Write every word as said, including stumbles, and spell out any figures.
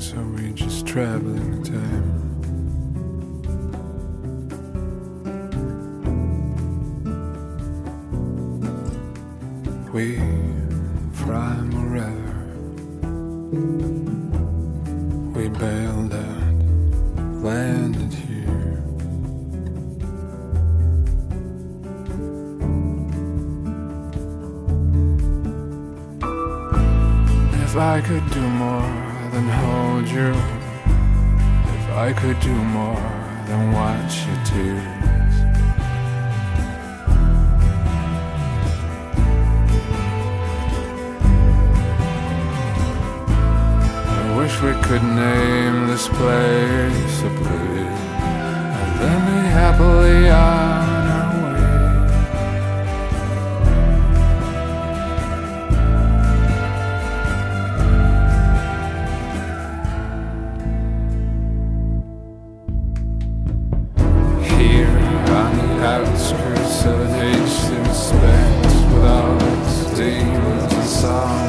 so we just travel in time. We fly forever. We bailed out, landed here. If I could do more than hold you, if I could do more than watch your tears, I wish we could name this place a place and then be happily on our way. Outskirts of an ancient space with all its demons and songs